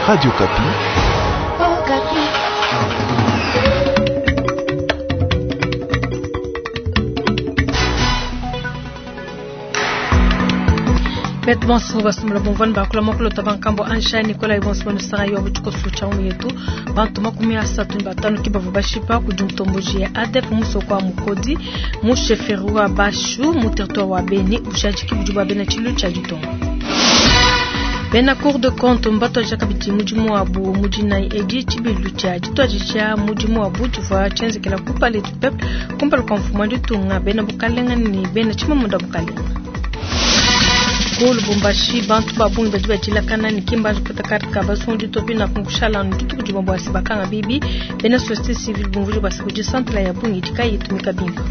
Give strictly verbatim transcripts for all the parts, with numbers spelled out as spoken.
Radio Kapi. Oh, Kapi. Bêtement sur basumla bonvan ba kula makolo tabankambo ansha Nicolas Ibonsman Sarayo butuko sucha yetu bantu makumi asatu batano kibavu bashipa kujumtomboji A D F musoko mukodi mu sheferu wa bashu mu territoire wa Beni ushaji kibujuba bena chilu cha jitongo Bena Cour de compte mbato jakabiti mujimu abu mujina edi chibilu cha jito jicha mujimu abu tuva chenze kila kupale du peuple kumpal konfuma du tunga bena bukalenga ni bena chima muda bukalenga Kulu Bumbashi bantu babu ndajiba jilakana nikimba kutakar kabasondi topi na kunkushala ndutu kujibombo asibakanga bibi bena société civile bumvujo basikuji centre ya bungi tikai tumika bimba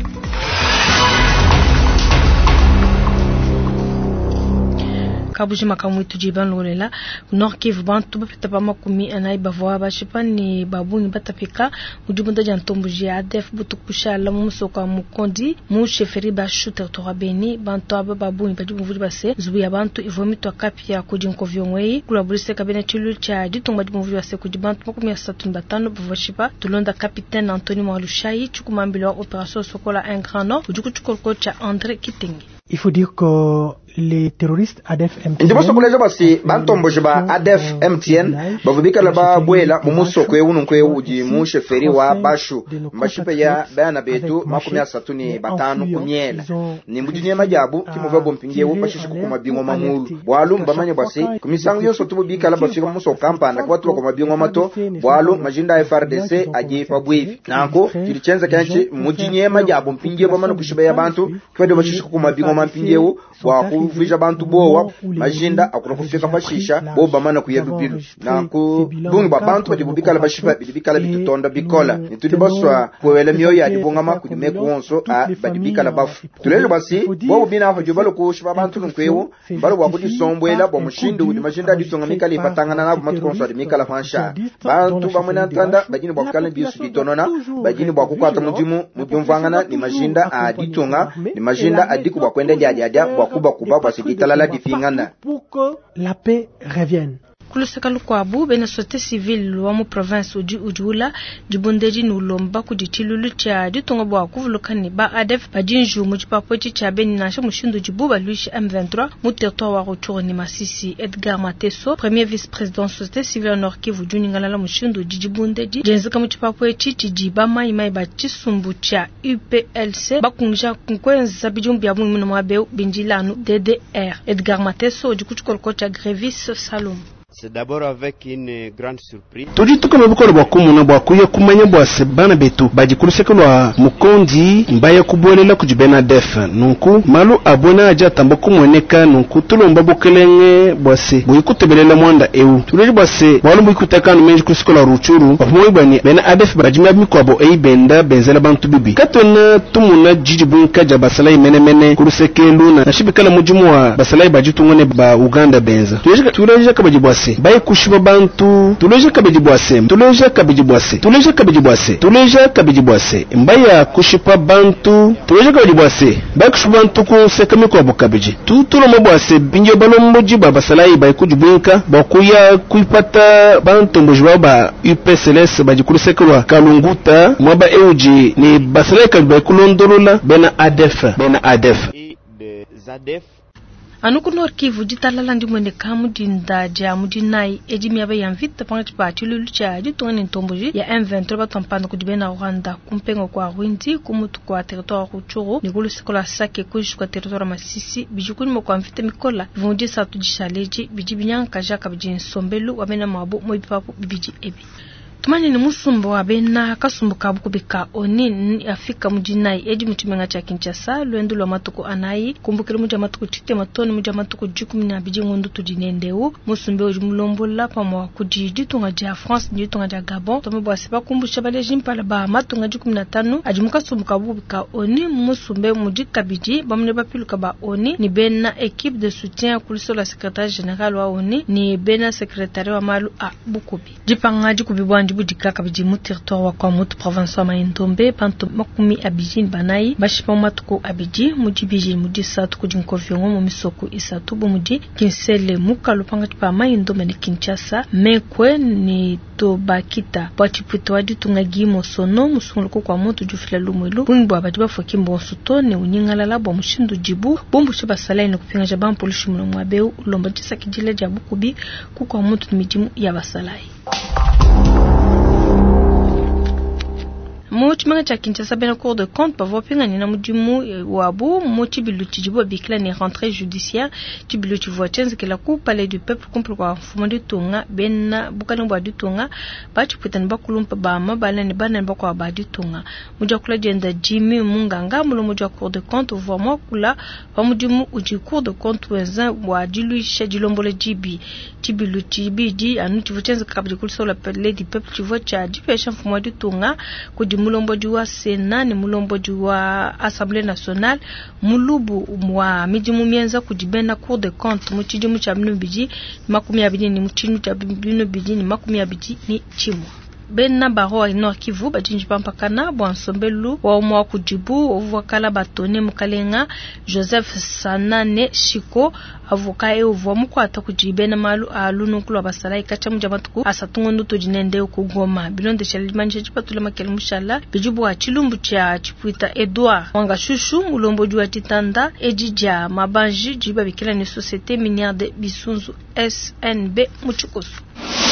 Kabuji makamu tujiban lolela Nord Kivu bantu bapita makumi anai bavwa bashipani babungi batapika mujubunda jantombuji A D F butukusha la musoka mukondi mu sheferi bashu territoire Beni bantu aba babungi bajibuvuri base zubuya bantu ivomito kapia kujinko vyongwei kulaburise kabene chilu cha jitonga jibuvuri base kujibantu makumi asatu batano bavashipa tulonda capitaine Anthony Mwalushayi chukumambilo opération Sokola un grand nom ujukuchukolko cha André Kitingi. Il faut dire que les terroristes A D F M T N ndibo sokolezo basi bantomboje ba A D F M T N babubika la ba bwela mumusoko yewunu nkwe uji mu sheferi wa bashu mbashipe ya bana betu makumi asatu ni batanu kunyela ni mujinye majabu kimuvabo mpingiye wo bashisha ku mabingo mamulu bwalu mbamanye basi kumisango yose tububika la bafika muso kampanda kwa tuba ku mabingo mato bwalu majinda F R D C aje pabwivi nanko kilicenza kanchi mujinye majabu mpingiye bamana kushiba ya bantu kwede bashisha ku mabingo mampingiye wa kuvija bantu bowa majinda akuna kufika pashisha bo bamana kuyedubilu na ku bungi ba bantu badibubika la bashiba bidibika la bitutonda bikola nitudi baswa kwele miyo ya dibungama kudime kuonso a badibika la bafu tulele basi bo bina afa jobalo ku shiba bantu nkwewo balo wa kudi sombwela bo mushindu udi majinda ditonga mikali patangana na matu konso adi mikala fansha bantu bamuna ntanda bajini bwa kala bisu bitonona bajini bwa kukwata mujimu mubyumvangana ni majinda a ditonga ni majinda adiku bwa kwenda jadi adia bwa kuba kuba bwa sigitalala difingana pour que la paix revienne. Kulusakalu kwa abu bena société civile wa mu province uji ujula jibondeji nulomba kujichilulu cha jitonga bwa kuvulukani ba A D F bajinju mujipapo cha beni nasha mushindu jibuba luishi M vingt-trois mu territoire wa Ruchuru ni Masisi. Edgar Mateso premier vice-président société civile Nord Kivu juningala mushindu jijibondeji jenzika mujipapo chichi jibama imai ba chisumbu cha U P L C bakunja kunkwenza bijumbi ya bungi mnamwabeu binjilanu D D R. Edgar Mateso jikuchukolko cha Grevis Salom. C'est d'abord avec une grande surprise. Todi tukoma bukolo bwakumuna bwakuye kumanya bwase bana betu bajikurusekelwa mukondi mbaya kubwelela kujibena def nunku malu abona aja tambako mweneka nunku tulomba bukelenge bwase buyikutebelela mwanda eu tuliri bwase bwalu buyikutakanu menji kusekelwa Ruchuru bamwibani bena A D F bajimya mikwabo eibenda benzela bantu bibi katona tumuna jiji bunka ja basalai menemene kurusekeluna nashibikala mujimu wa basalai bajitungone ba Uganda benza tuliri tuliri kabajibwase baye kushiba bantu tuleje kabijibwase tuleje kabijibwase tuleje kabijibwase tuleje kabijibwase mbaya kushipa bantu tuleje kabijibwase baye kushiba bantu ku sekami ko bukabiji tutulo mobwase binjo balomboji baba salai baye kujubinka bakuya kuipata bantu mbojwa ba U P C L S bajikurusekelwa kalunguta mwaba euji ni basalai kabaye kulondolola bena A D F bena A D F des A D F Anuku Nord Kivu jitalala ndi mwende kamu dinda ja mudinai ejimi abe yanvita pangati pati lulucha jitongani ntomboji ya M vingt-trois batampanda kudibena Rwanda kumpengo kwa Rwindi kumutu kwa territoire Ruchuru nikulu sikola sake kujish kwa territoire Masisi bijukuni mwa mvita mikola vundi satu jishaleji bijibinyanka jaka bijin sombelu wabena mabu mwipapu bibiji ebi Tumani ni musumbo wa bena kasumbuka bukubika oni Afrika mujinai eji mtumenga cha Kinshasa luendu lo matuko anai kumbukiri muja matuko chite matoni muja matuko jikumi na biji ngundu tudinendeu musumbe ojumulombola pamwa kujiji tunga ja France ni tunga ja Gabon tomo bwase bakumbusha bale jimpala ba matunga jikumi na tano ajimuka sumbuka bukubika oni musumbe mujika biji bamne bapiluka ba oni ni bena équipe de soutien kuliso la secrétaire général wa oni ni bena secrétaire wa malu a bukubi jipanga jikubi jibu dikaka bijimu territoire wa kwa mutu province wa Maindombe panto makumi abijini banai bashipa matuko abiji muji bijini muji satu kujinko viongo mumisoko isatu bumuji kinsele muka lupanga tipa Maindombe ni Kinshasa mekwe ni to bakita bati puto wadi tungagimo sono musunguluko kwa mutu jufila lumwelu bungu abadiba fokimbo suto ne unyingala labo mushindu jibu bumbu shiba salai ni kupinga jabam polishi mno mwabeu ulomba jisa kijile jabu kubi kukwa mutu ni mijimu ya basalai. Mochi manga cha Kinshasa bena cour de compte pa vopinga ni na mujimu wabu mochi biluti jibu bikla ni rentrée judiciaire ti biluti voitenze ke la cour palais du peuple kumple kwa mfumo de tonga bena bukana bwa du tonga ba ti putan ba kulumpa ba ma bala ni bana ba kwa ba du tonga muja kula jenda Jimmy Munganga mulo muja cour de compte vraiment kula ba mujimu uji cour de compte weza wa dilu shadilombola jibi ti biluti bidi anu ti voitenze kabri kulso la palais du peuple ti vocha di pesha mfumo de tonga ko mulombo juwa Sénat ni mulombo juwa Assemblée nationale mulubu mwa mijimu mienza kujibena cour de compte muchijimu cha binu biji makumi abidi ni muchinu cha binu biji ni makumi abidi ni chimu Benna Baro ino Kivu bajinji pampakana bwansombe wa umwa kujibu ovakala batone mukalenga Joseph Sanane Shiko avoka e ovo mukwata kujibena malu alunu kulwa basalai kacha mujamatuku asatungondo tojinende ukugoma bilonde shalimanje chipatula makele mushala bijibu wa chilumbu cha chipuita Edouard wanga shushu mulombo jwa titanda ejija mabanji jiba bikila ni société minière de Bisunzu S N B muchukosu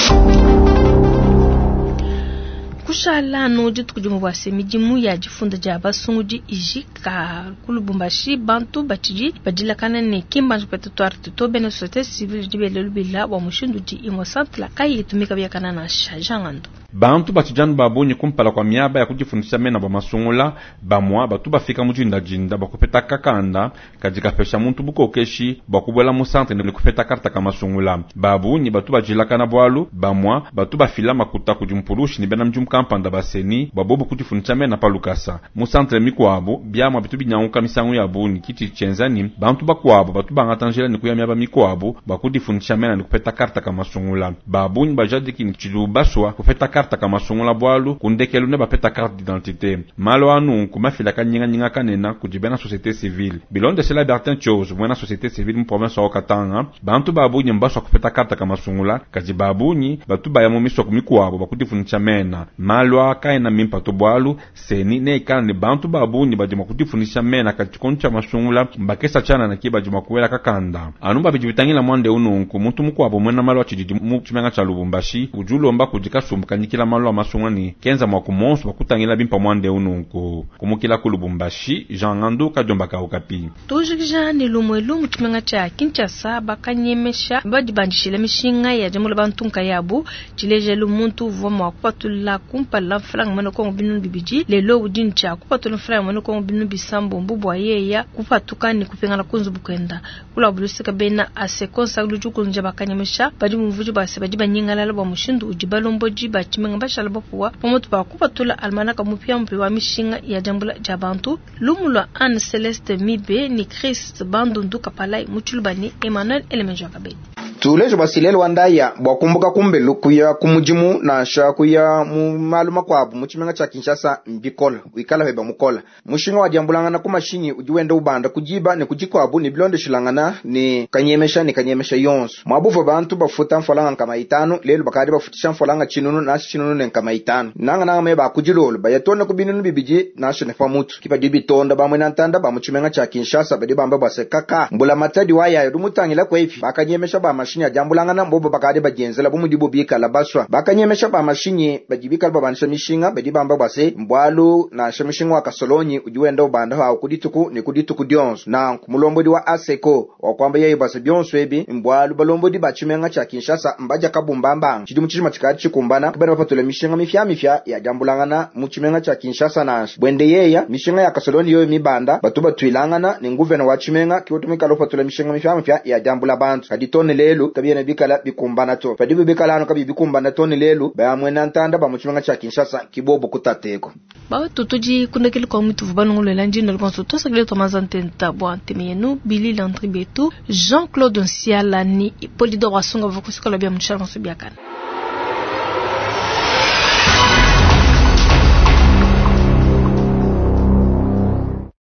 kushala no jitu kujumu wase mijimu ya jifunda jaba sunguji ijika kulubumbashi bantu bachiji badila kana ne kimba pettoire to bene société civile jibele lubila wa mushindu ji innocent la kai tumika bya kana na shajangando bantu batijanu babonye kumpala kwa miaba ya kujifundisha mena ba masungula bamwa batu bafika mujinda jinda bakupeta kakanda kajika pesha muntu bukokeshi bakubwela mu centre ne kupeta karta kama masungula babunyi batu bajilaka na bwalu bamwa batu bafila makuta kujumpurushi ni bena mjum kampanda baseni babobo kujifundisha mena palukasa mu centre mikwabo byamwa bitu binyanguka misangu ya buni kiti chenzani bantu bakwabo batu bangatangela ni kuya miaba mikwabo bakudifundisha mena ni kupeta karta kama masungula babunyi bajadiki ni chilubashwa kupeta karta kama sungula bwalu kundekelu ne bapeta carte d'identité malo anu kumafila kanyinga nyinga kanena kujibena société civile bilonde c'est la Bertin chose mwana société civile mu province wa Katanga bantu babunyi mbaswa kupeta carte kama sungula kaji babunyi batu bayamumiswa kumikwabo bakutifunisha mena malo akaina mimpato bwalu seni ne ikane bantu babunyi bajima kutifunisha mena kachikoncha masungula mbakesa chana na kiba juma kuwela kakanda anu babijibitangila mwande ununku muntu mukwabo mwena malo achijiji mu chimenga cha Lubumbashi ujulomba kujikasumbuka kila malo masungani kenza mwa kumonso bakutangila bimpa mwande ununko kumukila kulubumbashi Jean Ngando kajomba ka okapi tujija ni lumwelu mutimenga cha Kinshasa bakanyemesha badibandishile mishinga ya jamula bantunka yabu chileje lumuntu voma kupatula kumpala franga mano ko binu bibiji lelo udin cha kupatula franga mano ko binu bisambo mbubwa yeya kupatuka ni kupengala kunzu bukenda kula bulusika bena asekonsa lujukunje bakanyemesha badimuvuju base badiba nyingala labo mushindu ujibalombo jiba chimenga bashala bapuwa pomotu ba kupatula almanaka mupya mpi wa mishinga ya jambula jabantu lumulwa Anne Celeste Mibe ni Christ bandundu kapalai muchulubani Emmanuel Elemenjo Kabedi tulejo basilelo wandaya bwakumbuka kumbelu kuya kumujimu na sha kuya mu maluma kwabu muchimenga cha Kinshasa mbikola wikala heba mukola mushinga wa jambulangana kumashinyi ujiwenda ubanda kujiba ne kujikwabu ni blonde shilangana ni kanyemesha ni kanyemesha yonso mwabuvo bantu bafuta mfolanga kama itano lelo bakadi bafutisha mfolanga chinunu na chinunu ne kama itano nanga nanga meba kujilolo bayatona kubinunu bibiji na shene famutu kiba dibitonda bamwe nantanda bamuchimenga cha Kinshasa badi bamba basekaka mbula matadi waya yudumutangila kwefi bakanyemesha ba mashini ya jambulangana mbobo bakade bagenzela bumudibo bikala baswa bakanyemesha ba mashini bajibika babanisha mishinga badi bamba base mbwalu na shemishinga wa kasolonyi ujiwenda ubanda ha kudituku ni kudituku dionso na kumulombodi wa Aseko wakwamba yeye base bionso ebi mbwalu balombodi bachimenga cha Kinshasa mbaja kabumbamba chidimu chishima chikati chikumbana kibana bapatula mishinga mifya mifya ya jambulangana muchimenga cha Kinshasa na bwende yeya mishinga ya kasoloni yoyo mibanda batuba tuilangana ni nguvena wa chimenga kiwotumika lopatula mishinga mifya mifya ya jambula bantu kaditone lelu kabiyene bikala bikumbana to padibu bikala ano kabi bikumbana tone lelu bayamwena ntanda bamuchimenga cha Kinshasa kibobo kutateko bawe tutuji kundekele kwa mtu vubanungulo lanji nolkonso tosa gile tomazantenta bo antemeyenu Billy Landry Betu Jean-Claude Nsiala ni Polydor Wasonga vokusikola bia mchana msubiakana